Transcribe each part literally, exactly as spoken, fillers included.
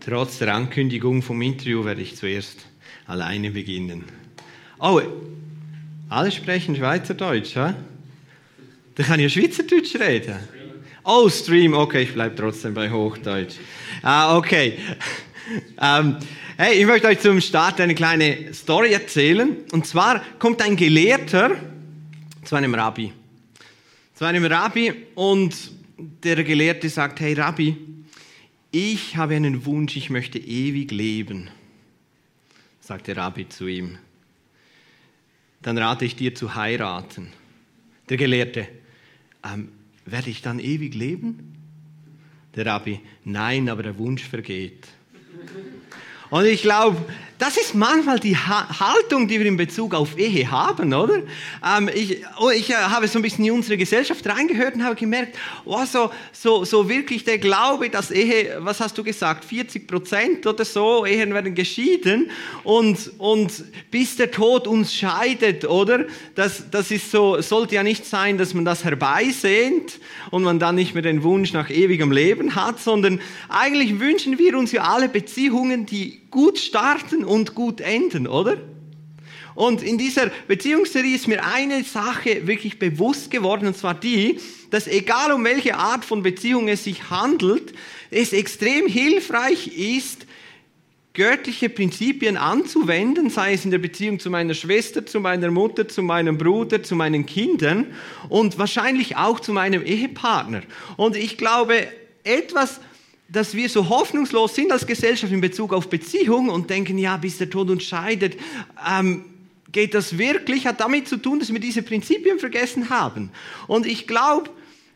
Trotz der Ankündigung vom Interview werde ich zuerst alleine beginnen. Oh, alle sprechen Schweizerdeutsch, hä? Da kann ich ja Schweizerdeutsch reden. Oh, Stream, okay, ich bleibe trotzdem bei Hochdeutsch. Ah, okay. ähm, hey, ich möchte euch zum Start eine kleine Story erzählen. Und zwar kommt ein Gelehrter zu einem Rabbi. Zu einem Rabbi und der Gelehrte sagt, hey Rabbi, ich habe einen Wunsch, ich möchte ewig leben, sagt der Rabbi zu ihm. Dann rate ich dir zu heiraten. Der Gelehrte, ähm, werde ich dann ewig leben? Der Rabbi, nein, aber der Wunsch vergeht. Und ich glaube, das ist manchmal die ha- Haltung, die wir in Bezug auf Ehe haben, oder? Ähm, ich oh, ich äh, habe so ein bisschen in unsere Gesellschaft reingehört und habe gemerkt, oh, so, so, so wirklich der Glaube, dass Ehe, was hast du gesagt, vierzig Prozent oder so, Ehen werden geschieden und, und bis der Tod uns scheidet, oder? Das, das ist so, sollte ja nicht sein, dass man das herbeisehnt und man dann nicht mehr den Wunsch nach ewigem Leben hat, sondern eigentlich wünschen wir uns ja alle Beziehungen, die gut starten und gut enden, oder? Und in dieser Beziehungsserie ist mir eine Sache wirklich bewusst geworden, und zwar die, dass egal um welche Art von Beziehung es sich handelt, es extrem hilfreich ist, göttliche Prinzipien anzuwenden, sei es in der Beziehung zu meiner Schwester, zu meiner Mutter, zu meinem Bruder, zu meinen Kindern und wahrscheinlich auch zu meinem Ehepartner. Und ich glaube, etwas, dass wir so hoffnungslos sind als Gesellschaft in Bezug auf Beziehung und denken, ja, bis der Tod uns scheidet, ähm, geht das wirklich, hat damit zu tun, dass wir diese Prinzipien vergessen haben. Und ich glaube,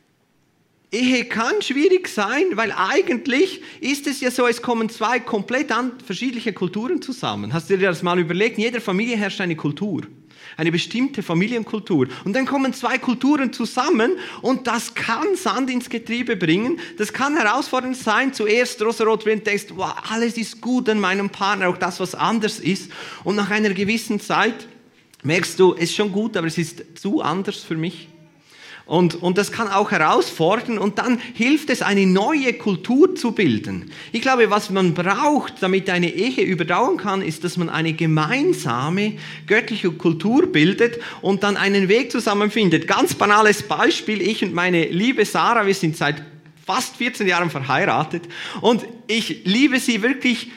Ehe kann schwierig sein, weil eigentlich ist es ja so, es kommen zwei komplett unterschiedliche Kulturen zusammen. Hast du dir das mal überlegt? In jeder Familie herrscht eine Kultur. Eine bestimmte Familienkultur. Und dann kommen zwei Kulturen zusammen und das kann Sand ins Getriebe bringen. Das kann herausfordernd sein. Zuerst rosarot, wenn du denkst, wow, alles ist gut an meinem Partner, auch das, was anders ist. Und nach einer gewissen Zeit merkst du, es ist schon gut, aber es ist zu anders für mich. Und, und das kann auch herausfordern und dann hilft es, eine neue Kultur zu bilden. Ich glaube, was man braucht, damit eine Ehe überdauern kann, ist, dass man eine gemeinsame göttliche Kultur bildet und dann einen Weg zusammenfindet. Ganz banales Beispiel, ich und meine liebe Sarah, wir sind seit fast vierzehn Jahren verheiratet und ich liebe sie wirklich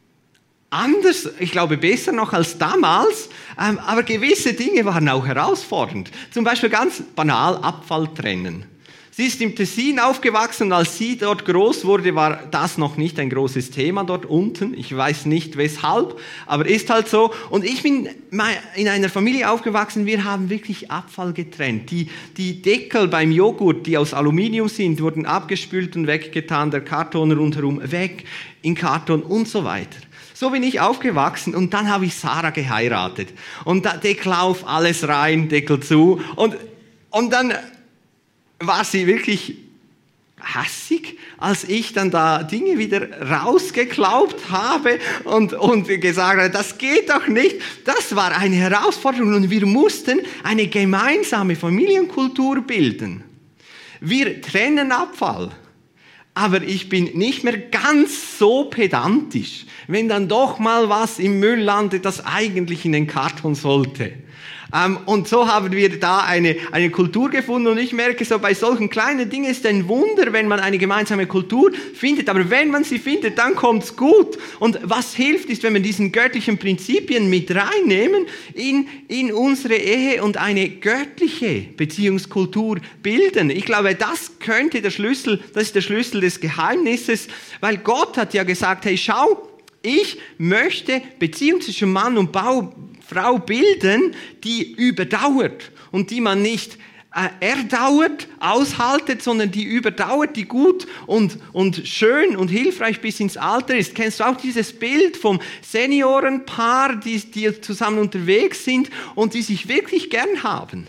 anders, ich glaube besser noch als damals, ähm, aber gewisse Dinge waren auch herausfordernd. Zum Beispiel ganz banal Abfall trennen. Sie ist im Tessin aufgewachsen und als sie dort groß wurde, war das noch nicht ein großes Thema dort unten. Ich weiß nicht weshalb, aber ist halt so. Und ich bin in einer Familie aufgewachsen, wir haben wirklich Abfall getrennt. Die, die Deckel beim Joghurt, die aus Aluminium sind, wurden abgespült und weggetan, der Karton rundherum weg, in Karton und so weiter. So bin ich aufgewachsen und dann habe ich Sarah geheiratet. Und da Deckel auf, alles rein, Deckel zu. Und, und dann war sie wirklich hassig, als ich dann da Dinge wieder rausgeklaubt habe und, und gesagt habe, das geht doch nicht. Das war eine Herausforderung und wir mussten eine gemeinsame Familienkultur bilden. Wir trennen Abfall. Aber ich bin nicht mehr ganz so pedantisch, wenn dann doch mal was im Müll landet, das eigentlich in den Karton sollte. Ähm, und so haben wir da eine, eine Kultur gefunden und ich merke so, bei solchen kleinen Dingen ist ein Wunder, wenn man eine gemeinsame Kultur findet, aber wenn man sie findet, dann kommt's gut. Und was hilft, ist, wenn wir diesen göttlichen Prinzipien mit reinnehmen in, in unsere Ehe und eine göttliche Beziehungskultur bilden. Ich glaube, das könnte der Schlüssel, das ist der Schlüssel des Geheimnisses, weil Gott hat ja gesagt, hey, schau, ich möchte Beziehung zwischen Mann und Bau, Frau bilden, die überdauert und die man nicht äh, erdauert, aushaltet, sondern die überdauert, die gut und, und schön und hilfreich bis ins Alter ist. Kennst du auch dieses Bild vom Seniorenpaar, die, die zusammen unterwegs sind und die sich wirklich gern haben?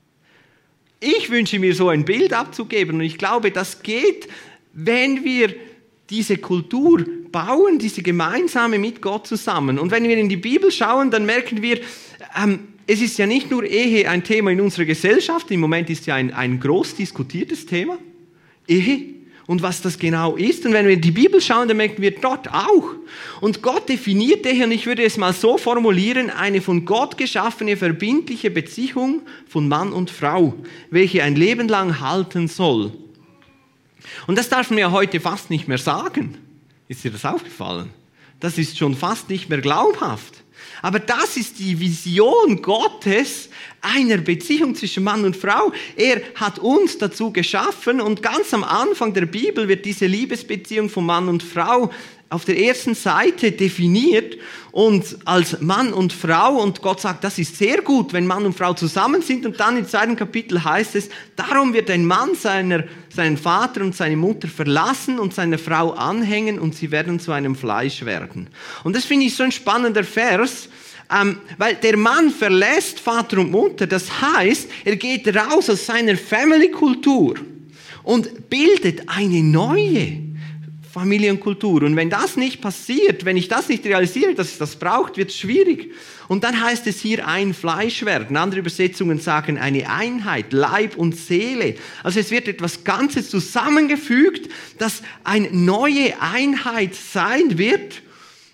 Ich wünsche mir so ein Bild abzugeben und ich glaube, das geht, wenn wir diese Kultur bauen, diese gemeinsame mit Gott zusammen. Und wenn wir in die Bibel schauen, dann merken wir, ähm, es ist ja nicht nur Ehe ein Thema in unserer Gesellschaft, im Moment ist ja ein, ein groß diskutiertes Thema, Ehe. und was das genau ist. Und wenn wir in die Bibel schauen, dann merken wir dort auch. Und Gott definiert hier, und ich würde es mal so formulieren, eine von Gott geschaffene verbindliche Beziehung von Mann und Frau, welche ein Leben lang halten soll. Und das darf man ja heute fast nicht mehr sagen. Ist dir das aufgefallen? Das ist schon fast nicht mehr glaubhaft. Aber das ist die Vision Gottes einer Beziehung zwischen Mann und Frau. Er hat uns dazu geschaffen und ganz am Anfang der Bibel wird diese Liebesbeziehung von Mann und Frau auf der ersten Seite definiert und als Mann und Frau, und Gott sagt, das ist sehr gut, wenn Mann und Frau zusammen sind, und dann im zweiten Kapitel heißt es, darum wird ein Mann seiner, seinen Vater und seine Mutter verlassen und seiner Frau anhängen und sie werden zu einem Fleisch werden. Und das finde ich so ein spannender Vers, ähm, weil der Mann verlässt Vater und Mutter, das heißt, er geht raus aus seiner Family-Kultur und bildet eine neue Familienkultur. Und wenn das nicht passiert, wenn ich das nicht realisiere, dass es das braucht, wird es schwierig. Und dann heißt es hier ein Fleisch werden. Andere Übersetzungen sagen eine Einheit, Leib und Seele. Also es wird etwas Ganzes zusammengefügt, das eine neue Einheit sein wird.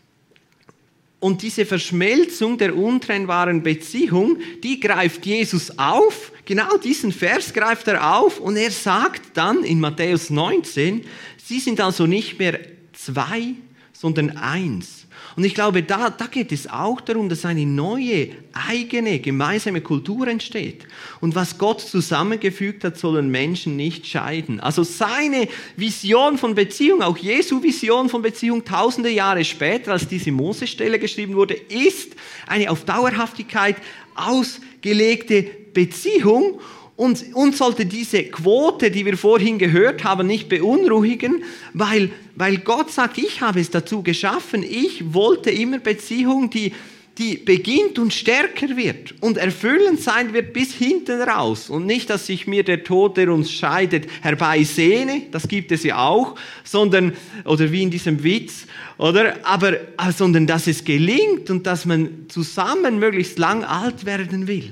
Und diese Verschmelzung der untrennbaren Beziehung, die greift Jesus auf. Genau diesen Vers greift er auf und er sagt dann in Matthäus neunzehn, sie sind also nicht mehr zwei, sondern eins. Und ich glaube, da, da geht es auch darum, dass eine neue, eigene, gemeinsame Kultur entsteht. Und was Gott zusammengefügt hat, sollen Menschen nicht scheiden. Also seine Vision von Beziehung, auch Jesu Vision von Beziehung, tausende Jahre später, als diese Mose-Stelle geschrieben wurde, ist eine auf Dauerhaftigkeit ausgelegte Beziehung. Und uns sollte diese Quote, die wir vorhin gehört haben, nicht beunruhigen, weil, weil Gott sagt, ich habe es dazu geschaffen, ich wollte immer Beziehung, die, die beginnt und stärker wird und erfüllend sein wird bis hinten raus. Und nicht, dass sich mir der Tod, der uns scheidet, herbeisehne, das gibt es ja auch, sondern, oder wie in diesem Witz, oder, aber, sondern dass es gelingt und dass man zusammen möglichst lang alt werden will.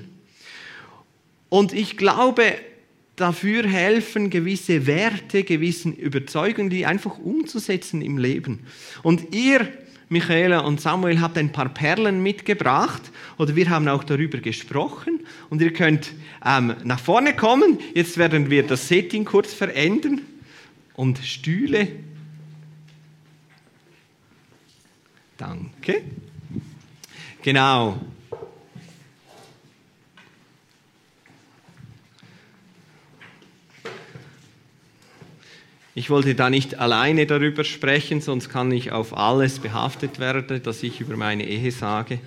Und ich glaube, dafür helfen gewisse Werte, gewisse Überzeugungen, die einfach umzusetzen im Leben. Und ihr, Michaela und Samuel, habt ein paar Perlen mitgebracht, oder wir haben auch darüber gesprochen. Und ihr könnt ähm, nach vorne kommen. Jetzt werden wir das Setting kurz verändern. Und Stühle. Danke. Genau. Ich wollte da nicht alleine darüber sprechen, sonst kann ich auf alles behaftet werden, dass ich über meine Ehe sage.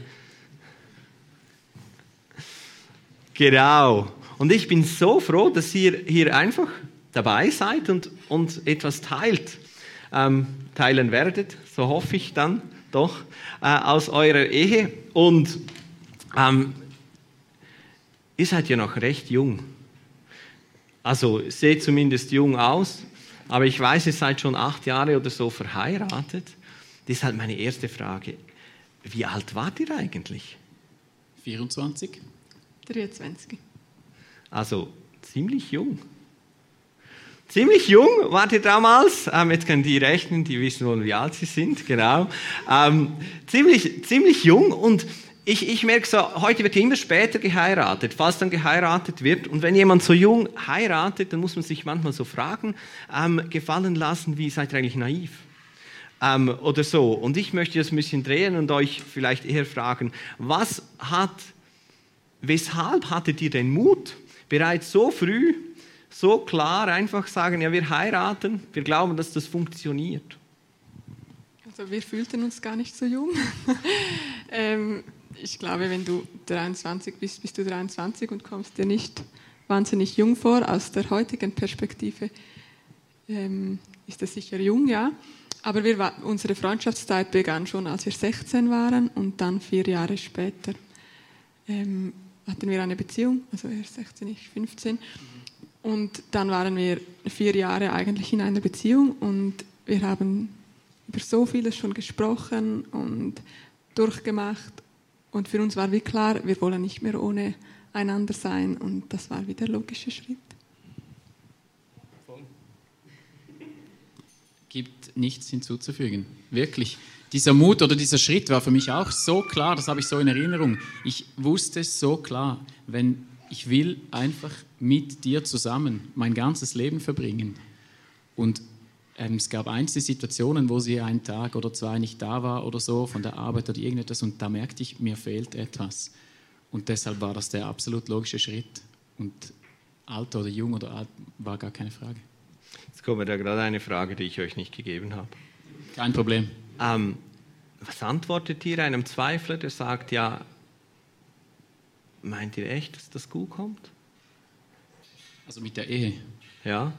Genau. Und ich bin so froh, dass ihr hier einfach dabei seid und uns etwas teilt, ähm, teilen werdet, so hoffe ich dann doch, äh, aus eurer Ehe. Und ähm, ihr seid ja noch recht jung. Also seht zumindest jung aus. Aber ich weiß, ihr seid schon acht Jahre oder so verheiratet. Deshalb meine erste Frage. Wie alt wart ihr eigentlich? vierundzwanzig. dreiundzwanzig. Also ziemlich jung. Ziemlich jung wart ihr damals. Ähm, jetzt können die rechnen, die wissen wohl, wie alt sie sind. Genau. Ähm, ziemlich, ziemlich jung. Und Ich, ich merke so, heute wird immer später geheiratet, falls dann geheiratet wird. Und wenn jemand so jung heiratet, dann muss man sich manchmal so Fragen ähm, gefallen lassen, wie seid ihr eigentlich naiv? Ähm, oder so. Und ich möchte das ein bisschen drehen und euch vielleicht eher fragen, was hat, weshalb hattet ihr den Mut, bereits so früh, so klar einfach sagen, ja, wir heiraten, wir glauben, dass das funktioniert? Also wir fühlten uns gar nicht so jung. ähm, Ich glaube, wenn du dreiundzwanzig bist, bist du dreiundzwanzig und kommst dir nicht wahnsinnig jung vor. Aus der heutigen Perspektive ähm, ist das sicher jung, ja. Aber wir, unsere Freundschaftszeit begann schon, als wir sechzehn waren und dann vier Jahre später ähm, hatten wir eine Beziehung, also er sechzehn, ich fünfzehn. Und dann waren wir vier Jahre eigentlich in einer Beziehung und wir haben über so vieles schon gesprochen und durchgemacht. Und für uns war wie klar, wir wollen nicht mehr ohne einander sein. Und das war wie der logische Schritt. gibt nichts hinzuzufügen. Wirklich. Dieser Mut oder dieser Schritt war für mich auch so klar, das habe ich so in Erinnerung. Ich wusste so klar, wenn ich will einfach mit dir zusammen mein ganzes Leben verbringen. Und ähm, es gab einzelne Situationen, wo sie einen Tag oder zwei nicht da war oder so, von der Arbeit oder irgendetwas, und da merkte ich, mir fehlt etwas. Und deshalb war das der absolut logische Schritt. Und alt oder jung oder alt war gar keine Frage. Jetzt kommt mir da gerade eine Frage, die ich euch nicht gegeben habe. Kein Problem. Ähm, was antwortet ihr einem Zweifler, der sagt, ja, meint ihr echt, dass das gut kommt? Also mit der Ehe? Ja.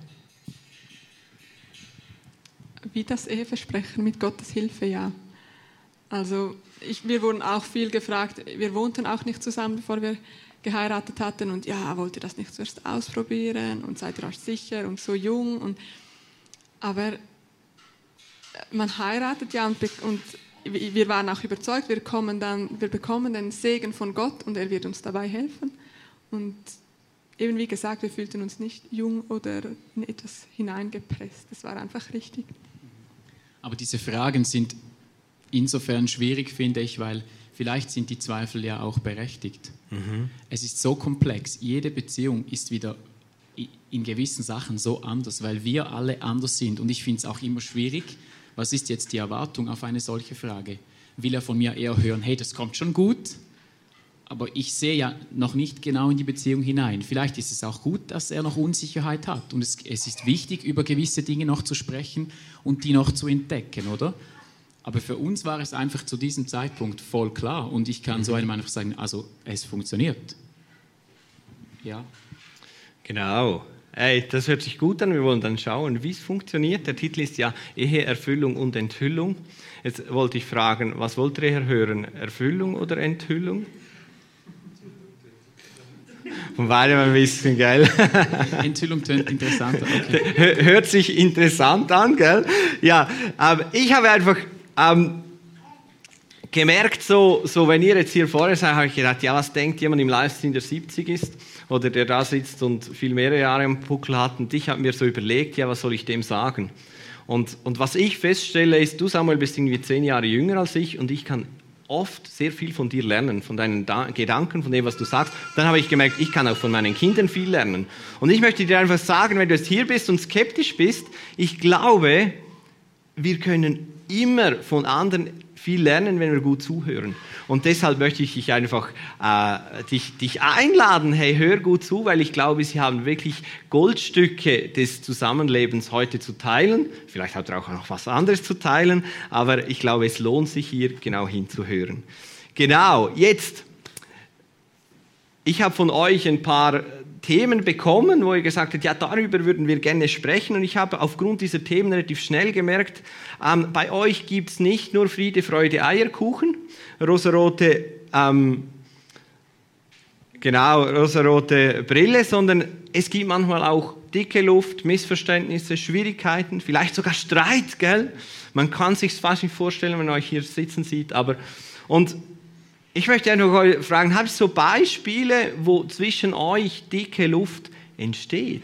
Wie das Eheversprechen mit Gottes Hilfe, ja. Also ich, wir wurden auch viel gefragt, wir wohnten auch nicht zusammen, bevor wir geheiratet hatten, und ja, wollt ihr das nicht zuerst ausprobieren und seid ihr auch sicher und so jung, und aber man heiratet ja, und, und wir waren auch überzeugt, wir, kommen dann, wir bekommen den Segen von Gott und er wird uns dabei helfen. Und eben wie gesagt, wir fühlten uns nicht jung oder in etwas hineingepresst. Das war einfach richtig. Aber diese Fragen sind insofern schwierig, finde ich, weil vielleicht sind die Zweifel ja auch berechtigt. Mhm. Es ist so komplex. Jede Beziehung ist wieder in gewissen Sachen so anders, weil wir alle anders sind. Und ich finde es auch immer schwierig, was ist jetzt die Erwartung auf eine solche Frage? Will er von mir eher hören, hey, das kommt schon gut, aber ich sehe ja noch nicht genau in die Beziehung hinein. Vielleicht ist es auch gut, dass er noch Unsicherheit hat. Und es, es ist wichtig, über gewisse Dinge noch zu sprechen und die noch zu entdecken, oder? Aber für uns war es einfach zu diesem Zeitpunkt voll klar. Und ich kann mhm. so einem einfach sagen, also es funktioniert. Ja. Genau. Hey, das hört sich gut an. Wir wollen dann schauen, wie es funktioniert. Der Titel ist ja Ehe, Erfüllung und Enthüllung. Jetzt wollte ich fragen, was wollt ihr hören? Erfüllung oder Enthüllung? Von beidem ein bisschen, gell? Enthüllung tönt interessanter. Okay. Hört sich interessant an, gell? Ja, aber ich habe einfach ähm, gemerkt, so, so wenn ihr jetzt hier vorne seid, habe ich gedacht, ja, was denkt jemand im Livestream, der siebzig ist oder der da sitzt und viel mehrere Jahre am Buckel hat, und ich habe mir so überlegt, ja, was soll ich dem sagen? Und, und was ich feststelle ist, du Samuel bist irgendwie zehn Jahre jünger als ich, und ich kann oft sehr viel von dir lernen, von deinen da- Gedanken, von dem, was du sagst. Dann habe ich gemerkt, ich kann auch von meinen Kindern viel lernen. Und ich möchte dir einfach sagen, wenn du jetzt hier bist und skeptisch bist, ich glaube, wir können immer von anderen viel lernen, wenn wir gut zuhören. Und deshalb möchte ich dich einfach äh, dich, dich einladen, hey, hör gut zu, weil ich glaube, sie haben wirklich Goldstücke des Zusammenlebens heute zu teilen. Vielleicht hat er auch noch was anderes zu teilen, aber ich glaube, es lohnt sich hier genau hinzuhören. Genau, jetzt, ich habe von euch ein paar Themen bekommen, wo ihr gesagt habt, ja, darüber würden wir gerne sprechen, und ich habe aufgrund dieser Themen relativ schnell gemerkt, ähm, bei euch gibt es nicht nur Friede, Freude, Eierkuchen, rosarote, ähm, genau, rosarote Brille, sondern es gibt manchmal auch dicke Luft, Missverständnisse, Schwierigkeiten, vielleicht sogar Streit, gell? Man kann sich fast nicht vorstellen, wenn man euch hier sitzen sieht, aber, und ich möchte einfach fragen, habt ihr so Beispiele, wo zwischen euch dicke Luft entsteht?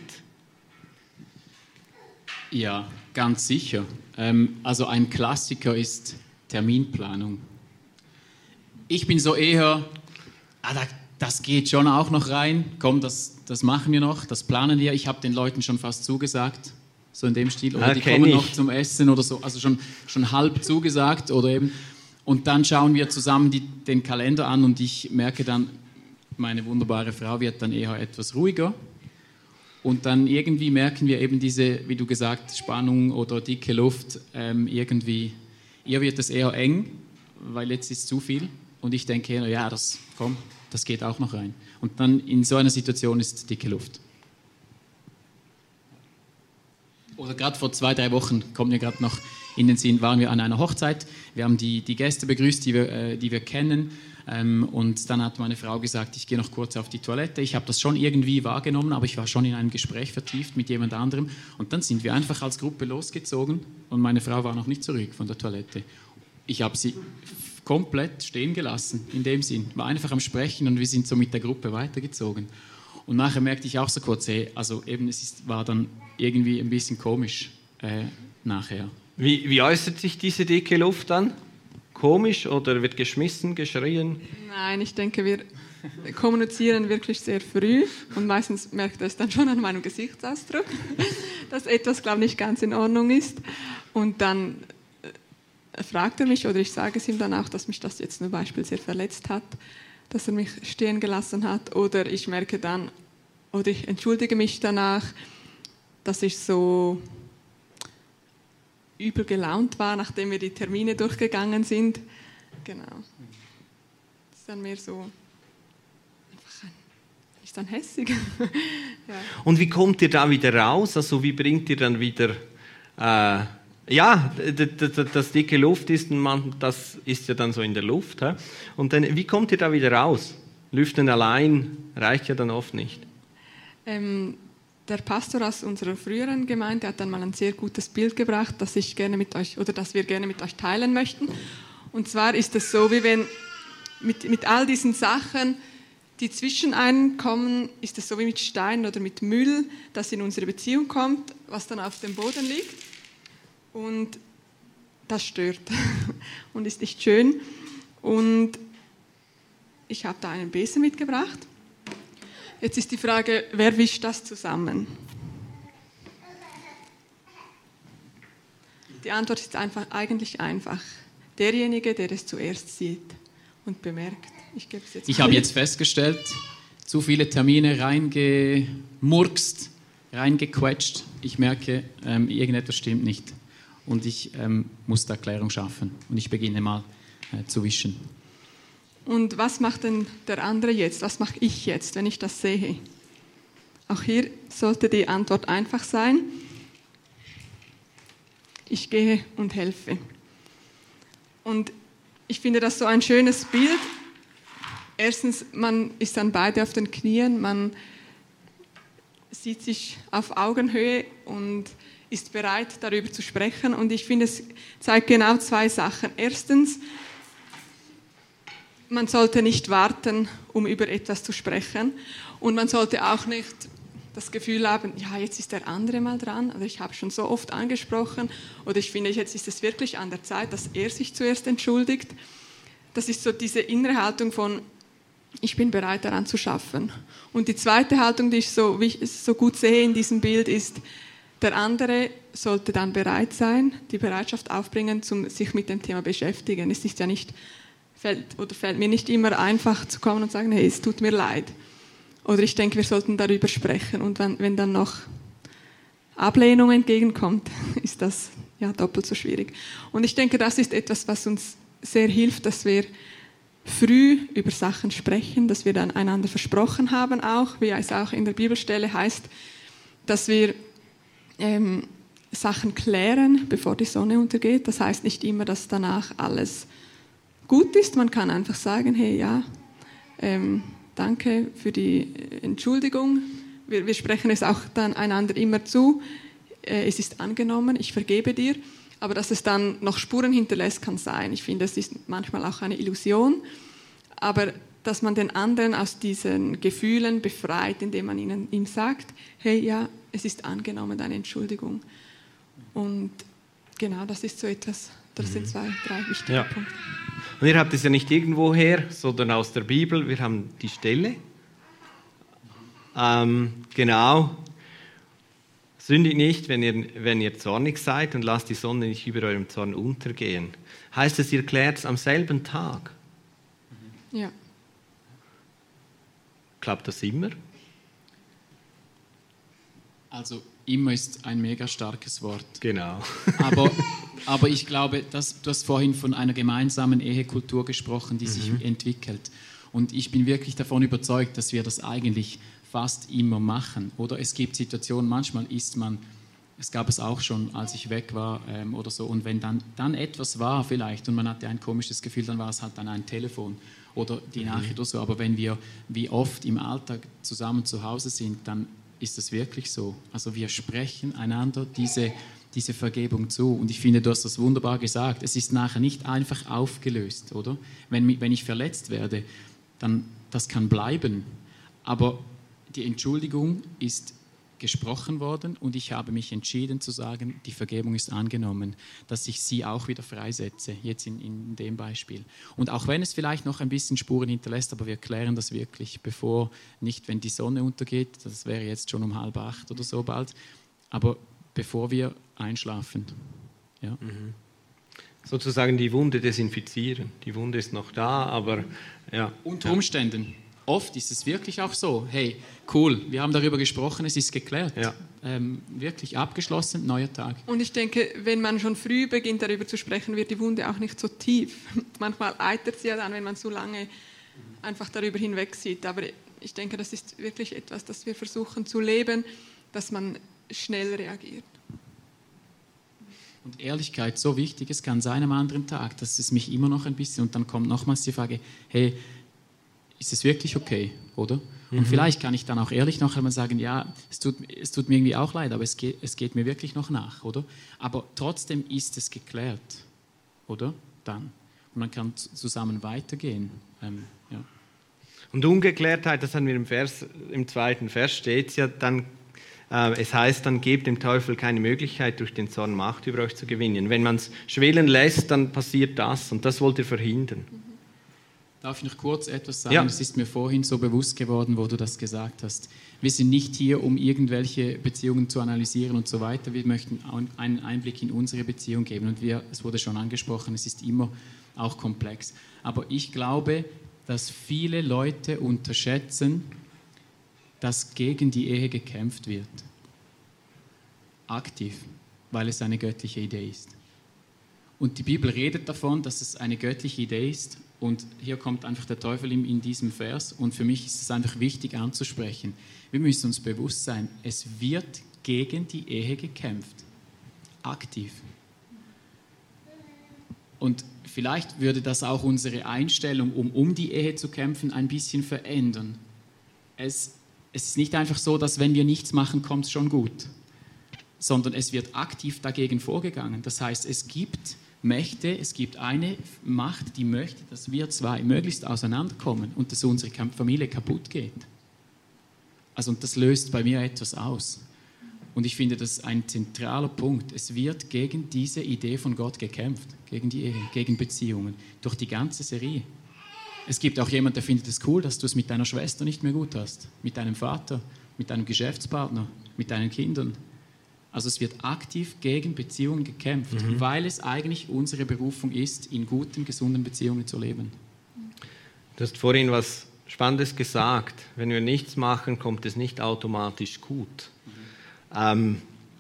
Ja, ganz sicher. Ähm, also ein Klassiker ist Terminplanung. Ich bin so eher, ah, da, das geht schon auch noch rein, komm, das, das machen wir noch, das planen wir. Ich habe den Leuten schon fast zugesagt, so in dem Stil. Oder ah, die kommen ich. noch zum Essen oder so, also schon, schon halb zugesagt oder eben... Und dann schauen wir zusammen die, den Kalender an, und ich merke dann, meine wunderbare Frau wird dann eher etwas ruhiger. Und dann irgendwie merken wir eben diese, wie du gesagt hast, Spannung oder dicke Luft. Ähm, irgendwie, ihr wird es eher eng, weil jetzt ist zu viel. Und ich denke, ja, das, komm, das geht auch noch rein. Und dann in so einer Situation ist dicke Luft. Oder gerade vor zwei, drei Wochen kommt mir gerade noch in den Sinn, waren wir an einer Hochzeit. Wir haben die, die Gäste begrüßt, die wir, äh, die wir kennen. Ähm, und dann hat meine Frau gesagt, ich gehe noch kurz auf die Toilette. Ich habe das schon irgendwie wahrgenommen, aber ich war schon in einem Gespräch vertieft mit jemand anderem. Und dann sind wir einfach als Gruppe losgezogen, und meine Frau war noch nicht zurück von der Toilette. Ich habe sie komplett stehen gelassen, in dem Sinn. War einfach am Sprechen, und wir sind so mit der Gruppe weitergezogen. Und nachher merkte ich auch so kurz, hey, also eben, es ist, war dann irgendwie ein bisschen komisch. äh, nachher. Wie, wie äußert sich diese dicke Luft dann? Komisch oder wird geschmissen, geschrien? Nein, ich denke, wir kommunizieren wirklich sehr früh und meistens merkt er es dann schon an meinem Gesichtsausdruck, dass etwas, glaube ich, nicht ganz in Ordnung ist. Und dann fragt er mich oder ich sage es ihm dann auch, dass mich das jetzt zum Beispiel sehr verletzt hat, dass er mich stehen gelassen hat, oder ich merke dann, oder ich entschuldige mich danach, dass ich so übel gelaunt war, nachdem wir die Termine durchgegangen sind. Genau. Das ist dann mehr so, einfach ein, ist dann hässig. Ja. Und wie kommt ihr da wieder raus? Also wie bringt ihr dann wieder, äh, ja, das dicke Luft ist, man, das ist ja dann so in der Luft. He? Und dann, wie kommt ihr da wieder raus? Lüften allein reicht ja dann oft nicht. Ähm, Der Pastor aus unserer früheren Gemeinde hat dann mal ein sehr gutes Bild gebracht, das ich gerne mit euch oder das wir gerne mit euch teilen möchten. Und zwar ist es so, wie wenn mit, mit all diesen Sachen, die zwischen einen kommen, ist es so wie mit Steinen oder mit Müll, das in unsere Beziehung kommt, was dann auf dem Boden liegt. Und das stört und ist nicht schön. Und ich habe da einen Besen mitgebracht. Jetzt ist die Frage, wer wischt das zusammen? Die Antwort ist einfach, eigentlich einfach. Derjenige, der es zuerst sieht und bemerkt. Ich, gebe es jetzt ich habe jetzt festgestellt, zu viele Termine reingemurkst, reingequetscht. Ich merke, ähm, irgendetwas stimmt nicht. Und ich ähm, muss da Klärung schaffen. Und ich beginne mal äh, zu wischen. Und was macht denn der andere jetzt? Was mache ich jetzt, wenn ich das sehe? Auch hier sollte die Antwort einfach sein. Ich gehe und helfe. Und ich finde das so ein schönes Bild. Erstens, man ist dann beide auf den Knien, man sieht sich auf Augenhöhe und ist bereit, darüber zu sprechen. Und ich finde, es zeigt genau zwei Sachen. Erstens, man sollte nicht warten, um über etwas zu sprechen. Und man sollte auch nicht das Gefühl haben, ja, jetzt ist der andere mal dran, oder ich habe schon so oft angesprochen, oder ich finde, jetzt ist es wirklich an der Zeit, dass er sich zuerst entschuldigt. Das ist so diese innere Haltung von, ich bin bereit, daran zu schaffen. Und die zweite Haltung, die ich so, wie ich es so gut sehe in diesem Bild, ist, der andere sollte dann bereit sein, die Bereitschaft aufbringen, zum sich mit dem Thema beschäftigen. Es ist ja nicht Fällt, oder fällt mir nicht immer einfach zu kommen und sagen, hey, es tut mir leid. Oder ich denke, wir sollten darüber sprechen. Und wenn, wenn dann noch Ablehnung entgegenkommt, ist das ja doppelt so schwierig. Und ich denke, das ist etwas, was uns sehr hilft, dass wir früh über Sachen sprechen, dass wir dann einander versprochen haben auch, wie es auch in der Bibelstelle heißt, dass wir ähm, Sachen klären, bevor die Sonne untergeht. Das heißt nicht immer, dass danach alles gut ist. Man kann einfach sagen, hey, ja, ähm, danke für die Entschuldigung. Wir, wir sprechen es auch dann einander immer zu. Äh, es ist angenommen, ich vergebe dir. Aber dass es dann noch Spuren hinterlässt, kann sein. Ich finde, es ist manchmal auch eine Illusion. Aber dass man den anderen aus diesen Gefühlen befreit, indem man ihnen, ihm sagt, hey, ja, es ist angenommen, deine Entschuldigung. Und genau, das ist so etwas, das sind zwei, drei wichtige ja. Punkte. Und ihr habt es ja nicht irgendwo her, sondern aus der Bibel. Wir haben die Stelle. Ähm, genau. Sündigt nicht, wenn ihr, wenn ihr zornig seid, und lasst die Sonne nicht über eurem Zorn untergehen. Heißt es, ihr klärt es am selben Tag? Ja. Klappt das immer? Also immer ist ein mega starkes Wort. Genau. Aber, aber ich glaube, dass, du hast vorhin von einer gemeinsamen Ehekultur gesprochen, die sich mhm. entwickelt. Und ich bin wirklich davon überzeugt, dass wir das eigentlich fast immer machen. Oder es gibt Situationen, manchmal ist man, es gab es auch schon, als ich weg war ähm, oder so, und wenn dann, dann etwas war vielleicht und man hatte ein komisches Gefühl, dann war es halt dann ein Telefon oder die mhm. Nachricht oder so. Aber wenn wir wie oft im Alltag zusammen zu Hause sind, dann ist das wirklich so. Also wir sprechen einander diese, diese Vergebung zu. Und ich finde, du hast das wunderbar gesagt. Es ist nachher nicht einfach aufgelöst, oder? Wenn, wenn ich verletzt werde, dann das kann bleiben. Aber die Entschuldigung ist gesprochen worden und ich habe mich entschieden zu sagen, die Vergebung ist angenommen, dass ich sie auch wieder freisetze, jetzt in, in dem Beispiel. Und auch wenn es vielleicht noch ein bisschen Spuren hinterlässt, aber wir klären das wirklich, bevor, nicht wenn die Sonne untergeht, das wäre jetzt schon um halb acht oder so bald, aber bevor wir einschlafen. Ja. Mhm. Sozusagen die Wunde desinfizieren. Die Wunde ist noch da, aber ja. Unter Umständen. Oft ist es wirklich auch so, hey, cool, wir haben darüber gesprochen, es ist geklärt. Ja. Ähm, wirklich abgeschlossen, neuer Tag. Und ich denke, wenn man schon früh beginnt, darüber zu sprechen, wird die Wunde auch nicht so tief. Manchmal eitert sie ja dann, wenn man so lange einfach darüber hinwegsieht. Aber ich denke, das ist wirklich etwas, das wir versuchen zu leben, dass man schnell reagiert. Und Ehrlichkeit, so wichtig, es kann sein am anderen Tag, dass es mich immer noch ein bisschen, und dann kommt nochmals die Frage, hey, ist es wirklich okay, oder? Und mhm. vielleicht kann ich dann auch ehrlich noch einmal sagen, ja, es tut, es tut mir irgendwie auch leid, aber es geht, es geht mir wirklich noch nach, oder? Aber trotzdem ist es geklärt, oder? Dann. Und man kann zusammen weitergehen. Ähm, ja. Und Ungeklärtheit, das haben wir im, Vers, im zweiten Vers steht ja dann, äh, es heißt dann, gebt dem Teufel keine Möglichkeit, durch den Zorn Macht über euch zu gewinnen. Wenn man es schwelen lässt, dann passiert das und das wollt ihr verhindern. Darf ich noch kurz etwas sagen? Ja. Es ist mir vorhin so bewusst geworden, wo du das gesagt hast. Wir sind nicht hier, um irgendwelche Beziehungen zu analysieren und so weiter. Wir möchten einen Einblick in unsere Beziehung geben. Und wir, es wurde schon angesprochen, es ist immer auch komplex. Aber ich glaube, dass viele Leute unterschätzen, dass gegen die Ehe gekämpft wird. Aktiv, weil es eine göttliche Idee ist. Und die Bibel redet davon, dass es eine göttliche Idee ist. Und hier kommt einfach der Teufel in, in diesem Vers. Und für mich ist es einfach wichtig anzusprechen. Wir müssen uns bewusst sein, es wird gegen die Ehe gekämpft. Aktiv. Und vielleicht würde das auch unsere Einstellung, um um die Ehe zu kämpfen, ein bisschen verändern. Es, es ist nicht einfach so, dass wenn wir nichts machen, kommt es schon gut. Sondern es wird aktiv dagegen vorgegangen. Das heißt, es gibt Mächte, es gibt eine Macht, die möchte, dass wir zwei möglichst auseinanderkommen und dass unsere Familie kaputt geht. Also, und das löst bei mir etwas aus. Und ich finde, das ist ein zentraler Punkt. Es wird gegen diese Idee von Gott gekämpft, gegen die Ehe, gegen Beziehungen, durch die ganze Serie. Es gibt auch jemanden, der findet es cool, dass du es mit deiner Schwester nicht mehr gut hast, mit deinem Vater, mit deinem Geschäftspartner, mit deinen Kindern. Also es wird aktiv gegen Beziehungen gekämpft, mhm. weil es eigentlich unsere Berufung ist, in guten, gesunden Beziehungen zu leben. Du hast vorhin was Spannendes gesagt. Wenn wir nichts machen, kommt es nicht automatisch gut. Mhm. Ähm,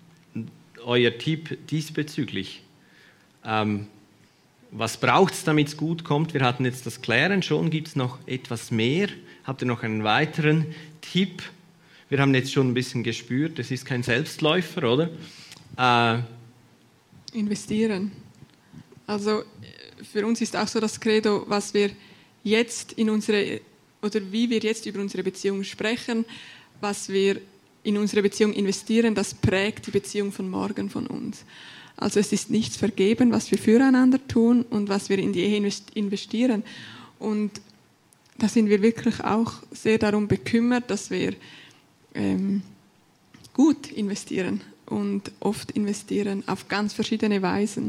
euer Tipp diesbezüglich. Ähm, was braucht es, damit es gut kommt? Wir hatten jetzt das Klären schon. Gibt es noch etwas mehr? Habt ihr noch einen weiteren Tipp? Wir haben jetzt schon ein bisschen gespürt, es ist kein Selbstläufer, oder? Äh, Investieren. Also für uns ist auch so das Credo, was wir jetzt in unsere, oder wie wir jetzt über unsere Beziehung sprechen, was wir in unsere Beziehung investieren, das prägt die Beziehung von morgen von uns. Also es ist nichts vergeben, was wir füreinander tun und was wir in die Ehe investieren. Und da sind wir wirklich auch sehr darum bekümmert, dass wir Ähm, gut investieren und oft investieren auf ganz verschiedene Weisen.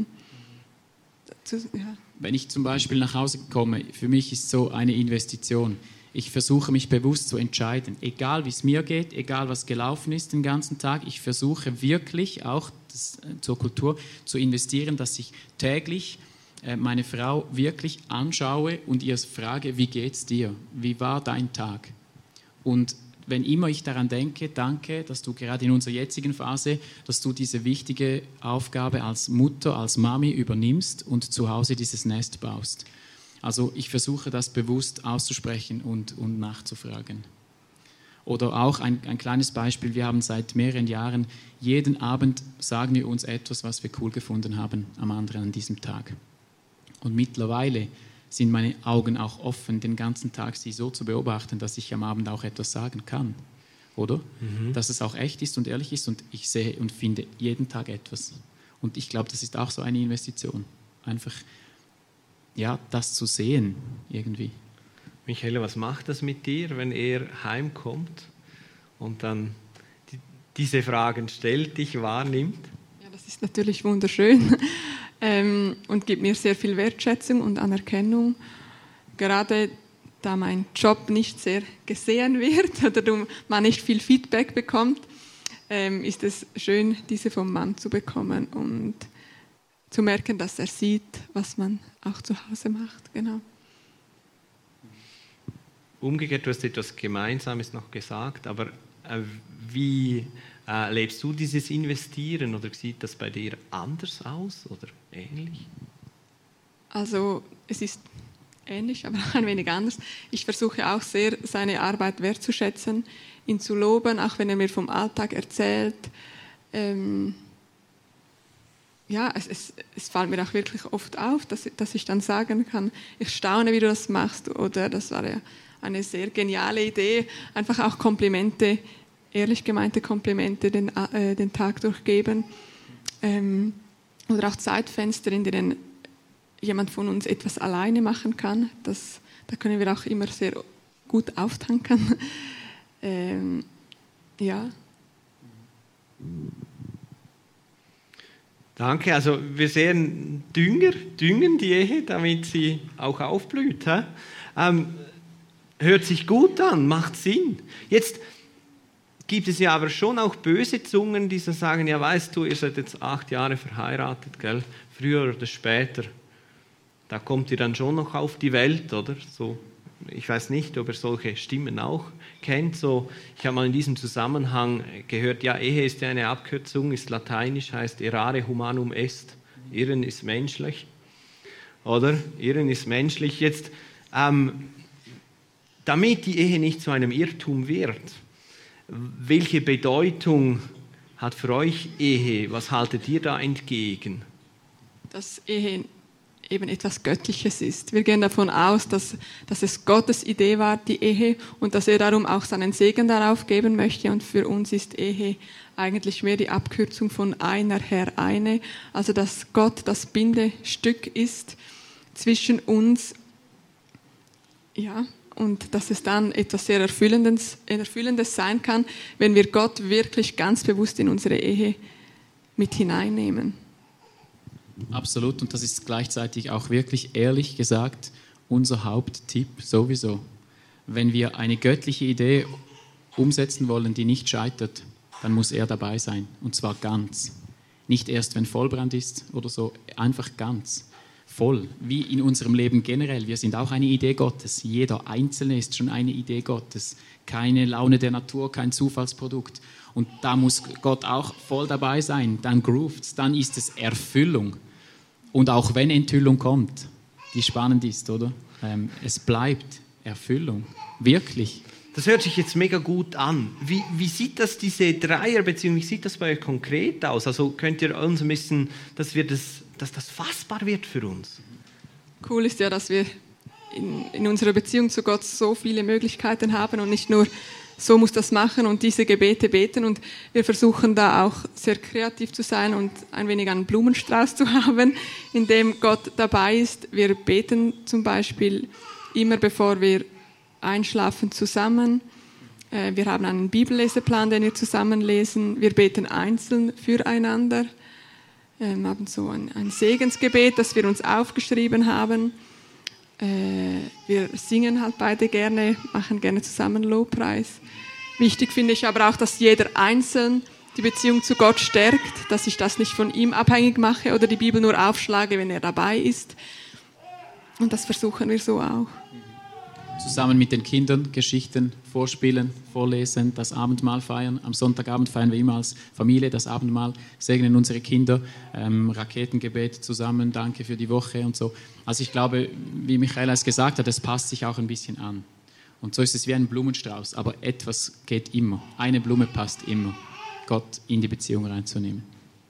Dazu, ja. Wenn ich zum Beispiel nach Hause komme, für mich ist so eine Investition. Ich versuche mich bewusst zu entscheiden, egal wie es mir geht, egal was gelaufen ist den ganzen Tag, ich versuche wirklich auch das, äh, zur Kultur zu investieren, dass ich täglich äh, meine Frau wirklich anschaue und ihr frage, wie geht's dir? Wie war dein Tag? Und wenn immer ich daran denke, danke, dass du gerade in unserer jetzigen Phase, dass du diese wichtige Aufgabe als Mutter, als Mami übernimmst und zu Hause dieses Nest baust. Also ich versuche das bewusst auszusprechen und, und nachzufragen. Oder auch ein, ein kleines Beispiel, wir haben seit mehreren Jahren, jeden Abend sagen wir uns etwas, was wir cool gefunden haben am anderen an diesem Tag. Und mittlerweile sind meine Augen auch offen, den ganzen Tag sie so zu beobachten, dass ich am Abend auch etwas sagen kann, oder? Mhm. Dass es auch echt ist und ehrlich ist und ich sehe und finde jeden Tag etwas. Und ich glaube, das ist auch so eine Investition. Einfach, ja, das zu sehen irgendwie. Michaela, was macht das mit dir, wenn er heimkommt und dann die diese Fragen stellt, dich wahrnimmt? Ja, das ist natürlich wunderschön ähm, und gibt mir sehr viel Wertschätzung und Anerkennung. Gerade da mein Job nicht sehr gesehen wird oder man nicht viel Feedback bekommt, ähm, ist es schön, diese vom Mann zu bekommen und zu merken, dass er sieht, was man auch zu Hause macht. Genau. Umgekehrt, du hast etwas Gemeinsames noch gesagt, aber äh, wie äh, lebst du dieses Investieren oder sieht das bei dir anders aus oder ähnlich? Also es ist ähnlich, aber auch ein wenig anders. Ich versuche auch sehr, seine Arbeit wertzuschätzen, ihn zu loben, auch wenn er mir vom Alltag erzählt. Ähm, ja, es, es, es fällt mir auch wirklich oft auf, dass, dass ich dann sagen kann, ich staune, wie du das machst, oder das war ja eine sehr geniale Idee, einfach auch Komplimente, ehrlich gemeinte Komplimente den, äh, den Tag durchgeben. Ähm, oder auch Zeitfenster, in denen jemand von uns etwas alleine machen kann. Das, da können wir auch immer sehr gut auftanken. ähm, ja. Danke, also wir sehen Dünger, düngen die Ehe, damit sie auch aufblüht. Hä? Ähm, hört sich gut an, macht Sinn. Jetzt gibt es ja aber schon auch böse Zungen, die so sagen, ja weißt du, ihr seid jetzt acht Jahre verheiratet, gell? Früher oder später, da kommt ihr dann schon noch auf die Welt, oder? So, ich weiß nicht, ob ihr solche Stimmen auch kennt. So, ich habe mal in diesem Zusammenhang gehört, ja, Ehe ist ja eine Abkürzung, ist lateinisch, heißt errare humanum est. Irren ist menschlich, oder? Irren ist menschlich. Jetzt, ähm, damit die Ehe nicht zu einem Irrtum wird, welche Bedeutung hat für euch Ehe? Was haltet ihr da entgegen? Dass Ehe eben etwas Göttliches ist. Wir gehen davon aus, dass, dass es Gottes Idee war, die Ehe, und dass er darum auch seinen Segen darauf geben möchte. Und für uns ist Ehe eigentlich mehr die Abkürzung von einer Herr eine, also dass Gott das Bindestück ist zwischen uns, ja, und dass es dann etwas sehr Erfüllendes, Erfüllendes sein kann, wenn wir Gott wirklich ganz bewusst in unsere Ehe mit hineinnehmen. Absolut, und das ist gleichzeitig auch wirklich ehrlich gesagt unser Haupttipp sowieso. Wenn wir eine göttliche Idee umsetzen wollen, die nicht scheitert, dann muss er dabei sein, und zwar ganz. Nicht erst, wenn Vollbrand ist oder so, einfach ganz. Voll, wie in unserem Leben generell. Wir sind auch eine Idee Gottes. Jeder Einzelne ist schon eine Idee Gottes. Keine Laune der Natur, kein Zufallsprodukt. Und da muss Gott auch voll dabei sein. Dann groovet's, dann ist es Erfüllung. Und auch wenn Enthüllung kommt, die spannend ist, oder? Ähm, es bleibt Erfüllung. Wirklich. Das hört sich jetzt mega gut an. Wie, wie sieht das, diese Dreierbeziehung, wie sieht das bei euch konkret aus? Also könnt ihr uns ein bisschen, dass, wir das, dass das fassbar wird für uns? Cool ist ja, dass wir in, in unserer Beziehung zu Gott so viele Möglichkeiten haben und nicht nur so muss das machen und diese Gebete beten. Und wir versuchen da auch sehr kreativ zu sein und ein wenig einen Blumenstrauß zu haben, in dem Gott dabei ist. Wir beten zum Beispiel immer, bevor wir einschlafen, zusammen. Wir haben einen Bibelleseplan, den wir zusammen lesen. Wir beten einzeln füreinander. Wir haben so ein, ein Segensgebet, das wir uns aufgeschrieben haben. Wir singen halt beide gerne, machen gerne zusammen Lobpreis. Wichtig finde ich aber auch, dass jeder einzeln die Beziehung zu Gott stärkt, dass ich das nicht von ihm abhängig mache oder die Bibel nur aufschlage, wenn er dabei ist. Und das versuchen wir so auch. Zusammen mit den Kindern Geschichten vorspielen, vorlesen, das Abendmahl feiern. Am Sonntagabend feiern wir immer als Familie das Abendmahl, segnen unsere Kinder, ähm, Raketengebet zusammen, danke für die Woche und so. Also ich glaube, wie Michaela es gesagt hat, es passt sich auch ein bisschen an. Und so ist es wie ein Blumenstrauß, aber etwas geht immer. Eine Blume passt immer, Gott in die Beziehung reinzunehmen.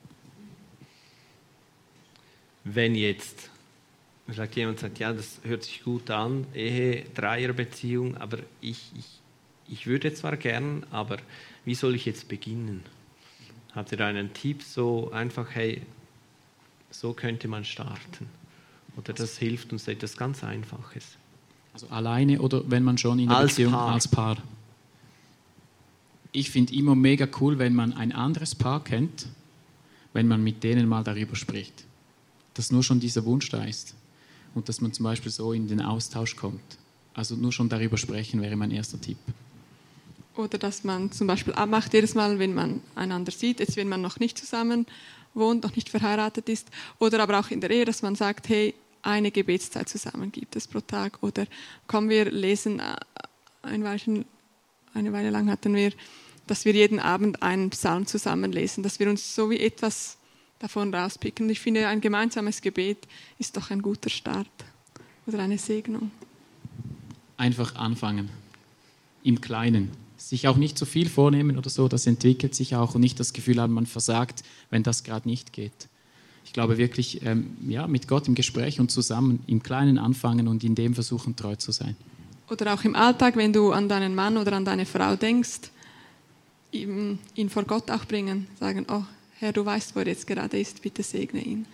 Wenn jetzt sagt jemand, sagt, ja, das hört sich gut an, Ehe, Dreierbeziehung, aber ich, ich, ich würde zwar gern, aber wie soll ich jetzt beginnen? Habt ihr da einen Tipp, so einfach, hey, so könnte man starten? Oder das hilft uns etwas ganz Einfaches? Also alleine oder wenn man schon in der als Beziehung Paar. als Paar? ich finde immer mega cool, wenn man ein anderes Paar kennt, wenn man mit denen mal darüber spricht. Dass nur schon dieser Wunsch da ist und dass man zum Beispiel so in den Austausch kommt. Also nur schon darüber sprechen wäre mein erster Tipp. Oder dass man zum Beispiel abmacht, jedes Mal, wenn man einander sieht, jetzt wenn man noch nicht zusammen wohnt, noch nicht verheiratet ist, oder aber auch in der Ehe, dass man sagt, hey, eine Gebetszeit zusammen gibt es pro Tag, oder komm, wir lesen, ein Weilchen, eine Weile lang hatten wir, dass wir jeden Abend einen Psalm zusammen lesen, dass wir uns so wie etwas davon rauspicken. Und ich finde, ein gemeinsames Gebet ist doch ein guter Start oder eine Segnung. Einfach anfangen, im Kleinen. Sich auch nicht zu viel vornehmen oder so, das entwickelt sich auch und nicht das Gefühl haben, man versagt, wenn das gerade nicht geht. Ich glaube wirklich, ähm, ja, mit Gott im Gespräch und zusammen im Kleinen anfangen und in dem versuchen, treu zu sein. Oder auch im Alltag, wenn du an deinen Mann oder an deine Frau denkst, ihn, ihn vor Gott auch bringen, sagen, oh Herr, du weißt, wo er jetzt gerade ist, bitte segne ihn.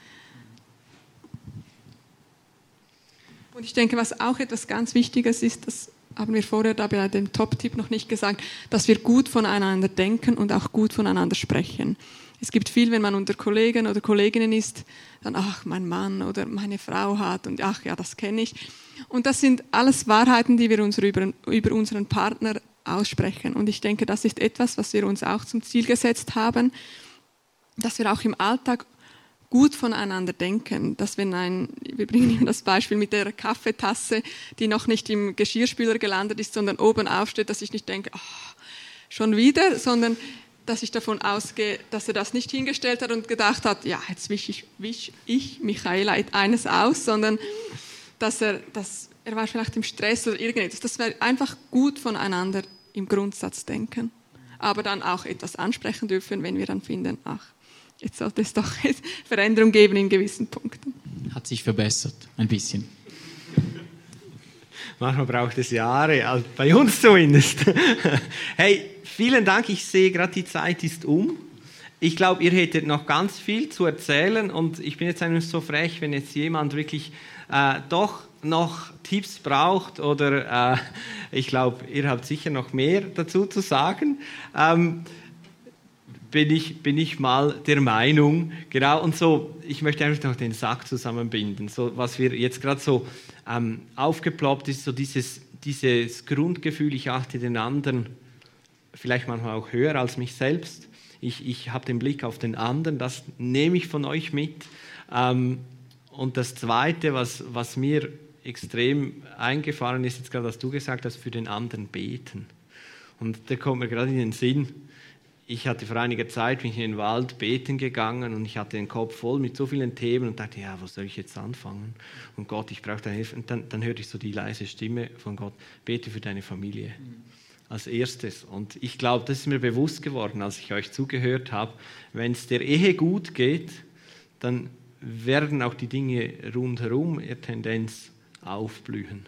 Und ich denke, was auch etwas ganz Wichtiges ist, das haben wir vorher da bei dem Top-Tipp noch nicht gesagt, dass wir gut voneinander denken und auch gut voneinander sprechen. Es gibt viel, wenn man unter Kollegen oder Kolleginnen ist, dann, ach, mein Mann oder meine Frau hat und ach ja, das kenne ich. Und das sind alles Wahrheiten, die wir uns über, über unseren Partner aussprechen. Und ich denke, das ist etwas, was wir uns auch zum Ziel gesetzt haben, dass wir auch im Alltag gut voneinander denken, dass wenn ein, wir bringen immer das Beispiel mit der Kaffeetasse, die noch nicht im Geschirrspüler gelandet ist, sondern oben aufsteht, dass ich nicht denke, oh, schon wieder, sondern dass ich davon ausgehe, dass er das nicht hingestellt hat und gedacht hat, ja, jetzt wisch ich, wisch ich Michaela eines aus, sondern dass er, dass er war vielleicht im Stress oder irgendetwas, dass wir einfach gut voneinander im Grundsatz denken, aber dann auch etwas ansprechen dürfen, wenn wir dann finden, ach, jetzt sollte es doch Veränderung geben in gewissen Punkten. Hat sich verbessert, ein bisschen. Manchmal braucht es Jahre, also bei uns zumindest. Hey, vielen Dank, ich sehe gerade, die Zeit ist um. Ich glaube, ihr hättet noch ganz viel zu erzählen und ich bin jetzt eigentlich so frech, wenn jetzt jemand wirklich äh, doch noch Tipps braucht oder äh, ich glaube, ihr habt sicher noch mehr dazu zu sagen. Ähm, Bin ich, bin ich mal der Meinung, genau, und so, ich möchte einfach noch den Sack zusammenbinden, so, was wir jetzt gerade so ähm, aufgeploppt ist, so dieses, dieses Grundgefühl, ich achte den anderen vielleicht manchmal auch höher als mich selbst, ich, ich habe den Blick auf den anderen, das nehme ich von euch mit. Ähm, und das Zweite, was, was mir extrem eingefahren ist, jetzt gerade, was du gesagt hast, für den anderen beten. Und da kommt mir gerade in den Sinn, ich hatte vor einiger Zeit, bin ich in den Wald beten gegangen und ich hatte den Kopf voll mit so vielen Themen und dachte, ja, wo soll ich jetzt anfangen? Und Gott, ich brauche deine Hilfe. Und dann, dann hörte ich so die leise Stimme von Gott, bete für deine Familie. Mhm. Als erstes. Und ich glaube, das ist mir bewusst geworden, als ich euch zugehört habe. Wenn es der Ehe gut geht, dann werden auch die Dinge rundherum ihre Tendenz aufblühen.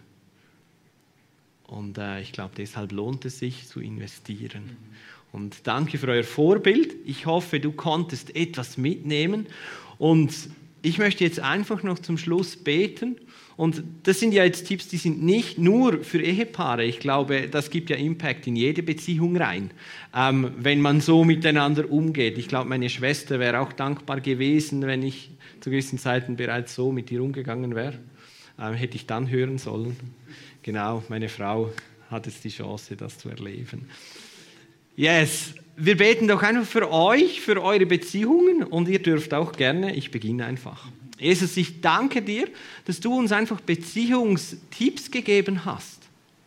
Und äh, ich glaube, deshalb lohnt es sich zu investieren. Mhm. Und danke für euer Vorbild. Ich hoffe, du konntest etwas mitnehmen. Und ich möchte jetzt einfach noch zum Schluss beten. Und das sind ja jetzt Tipps, die sind nicht nur für Ehepaare. Ich glaube, das gibt ja Impact in jede Beziehung rein, ähm, wenn man so miteinander umgeht. Ich glaube, meine Schwester wäre auch dankbar gewesen, wenn ich zu gewissen Zeiten bereits so mit ihr umgegangen wäre. Ähm, hätte ich dann hören sollen. Genau, meine Frau hat jetzt die Chance, das zu erleben. Yes, wir beten doch einfach für euch, für eure Beziehungen und ihr dürft auch gerne, ich beginne einfach. Jesus, ich danke dir, dass du uns einfach Beziehungstipps gegeben hast,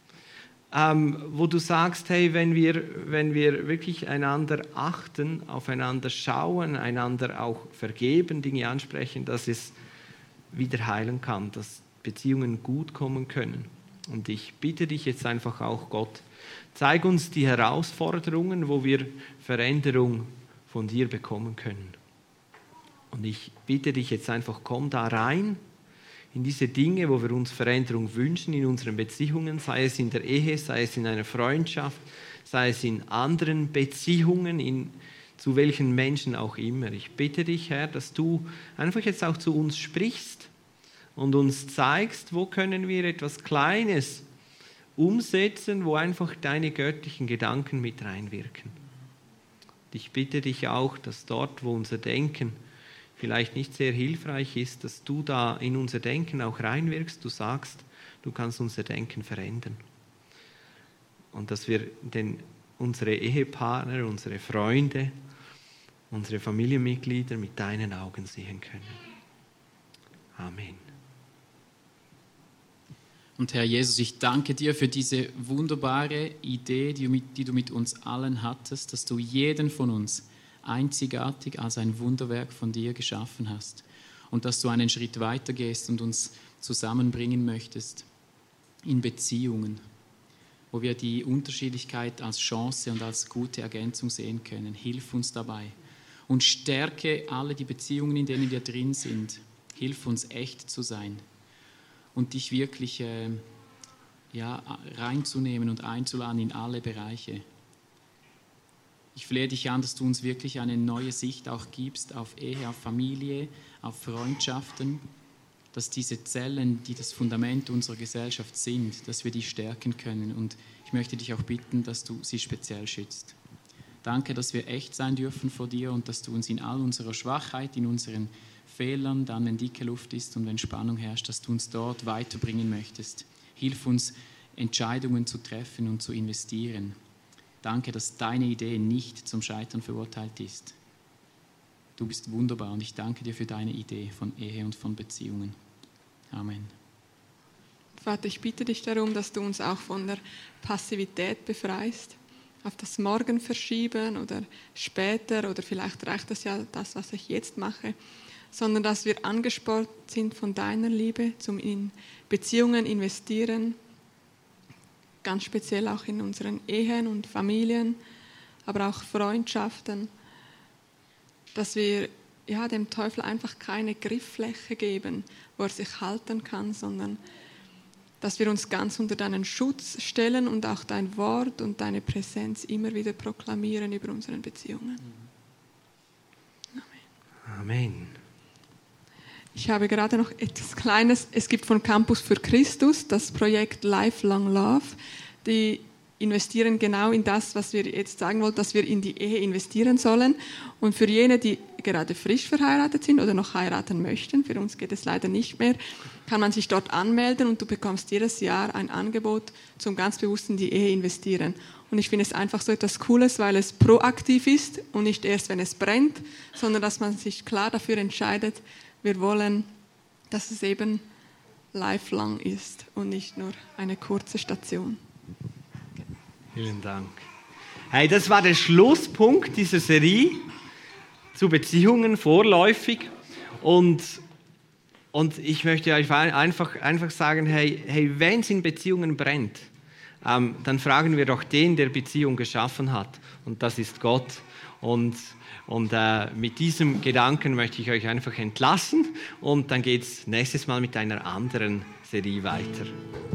ähm, wo du sagst, hey, wenn wir, wenn wir wirklich einander achten, aufeinander schauen, einander auch vergeben, Dinge ansprechen, dass es wieder heilen kann, dass Beziehungen gut kommen können. Und ich bitte dich jetzt einfach auch, Gott, zeig uns die Herausforderungen, wo wir Veränderung von dir bekommen können. Und ich bitte dich jetzt einfach, komm da rein, in diese Dinge, wo wir uns Veränderung wünschen, in unseren Beziehungen, sei es in der Ehe, sei es in einer Freundschaft, sei es in anderen Beziehungen, in, zu welchen Menschen auch immer. Ich bitte dich, Herr, dass du einfach jetzt auch zu uns sprichst und uns zeigst, wo können wir etwas Kleines umsetzen, wo einfach deine göttlichen Gedanken mit reinwirken. Ich bitte dich auch, dass dort, wo unser Denken vielleicht nicht sehr hilfreich ist, dass du da in unser Denken auch reinwirkst. Du sagst, du kannst unser Denken verändern. Und dass wir den, unsere Ehepartner, unsere Freunde, unsere Familienmitglieder mit deinen Augen sehen können. Amen. Und Herr Jesus, ich danke dir für diese wunderbare Idee, die du, mit, die du mit uns allen hattest, dass du jeden von uns einzigartig als ein Wunderwerk von dir geschaffen hast und dass du einen Schritt weiter gehst und uns zusammenbringen möchtest in Beziehungen, wo wir die Unterschiedlichkeit als Chance und als gute Ergänzung sehen können. Hilf uns dabei und stärke alle die Beziehungen, in denen wir drin sind. Hilf uns, echt zu sein und dich wirklich äh, ja, reinzunehmen und einzuladen in alle Bereiche. Ich flehe dich an, dass du uns wirklich eine neue Sicht auch gibst auf Ehe, auf Familie, auf Freundschaften, dass diese Zellen, die das Fundament unserer Gesellschaft sind, dass wir die stärken können. Und ich möchte dich auch bitten, dass du sie speziell schützt. Danke, dass wir echt sein dürfen vor dir und dass du uns in all unserer Schwachheit, in unseren Fehlern, dann wenn dicke Luft ist und wenn Spannung herrscht, dass du uns dort weiterbringen möchtest. Hilf uns, Entscheidungen zu treffen und zu investieren. Danke, dass deine Idee nicht zum Scheitern verurteilt ist. Du bist wunderbar und ich danke dir für deine Idee von Ehe und von Beziehungen. Amen. Vater, ich bitte dich darum, dass du uns auch von der Passivität befreist, auf das Morgen verschieben oder später oder vielleicht reicht das ja das, was ich jetzt mache, sondern dass wir angespornt sind von deiner Liebe, zum in Beziehungen investieren, ganz speziell auch in unseren Ehen und Familien, aber auch Freundschaften, dass wir ja, dem Teufel einfach keine Grifffläche geben, wo er sich halten kann, sondern dass wir uns ganz unter deinen Schutz stellen und auch dein Wort und deine Präsenz immer wieder proklamieren über unsere Beziehungen. Amen. Amen. Ich habe gerade noch etwas Kleines. Es gibt von Campus für Christus das Projekt Lifelong Love. Die investieren genau in das, was wir jetzt sagen wollten, dass wir in die Ehe investieren sollen. Und für jene, die gerade frisch verheiratet sind oder noch heiraten möchten, für uns geht es leider nicht mehr, kann man sich dort anmelden und du bekommst jedes Jahr ein Angebot zum ganz bewusst in die Ehe investieren. Und ich finde es einfach so etwas Cooles, weil es proaktiv ist und nicht erst, wenn es brennt, sondern dass man sich klar dafür entscheidet, wir wollen, dass es eben lifelong ist und nicht nur eine kurze Station. Vielen Dank. Hey, das war der Schlusspunkt dieser Serie zu Beziehungen vorläufig. Und, und ich möchte euch einfach, einfach sagen, hey, hey wenn es in Beziehungen brennt, ähm, dann fragen wir doch den, der Beziehung geschaffen hat. Und das ist Gott. Und Und äh, mit diesem Gedanken möchte ich euch einfach entlassen und dann geht es nächstes Mal mit einer anderen Serie weiter.